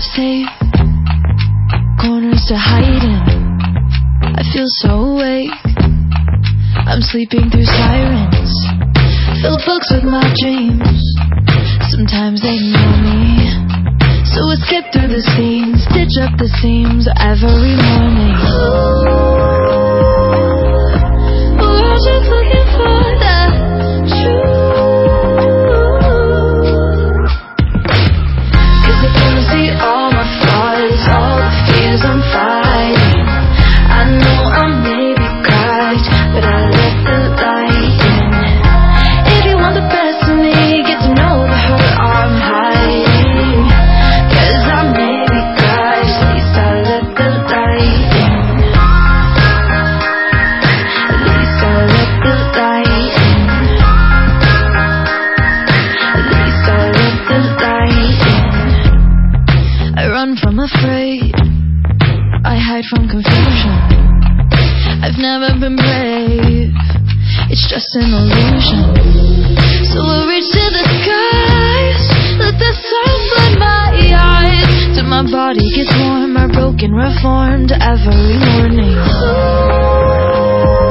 safe corners to hide in. I feel so awake, I'm sleeping through sirens. Fill books with my dreams, sometimes they know me. So I skip through the scenes, stitch up the seams every morning. We're just looking for that truth. 'Cause if you see all my flaws, all the fears I'm fighting, I know I may be cracked, but I let the light in. If you want the best of me, get to know the hurt I'm hiding. 'Cause I may be cracked, at least I let the light in. At least I let the light in. At least I let the light in. I run from afraid, I hide from confusion. I've never been brave, it's just an illusion. So I reach to the skies, let the sun flood my eyes, till my body gets warmer, broken, reformed every morning.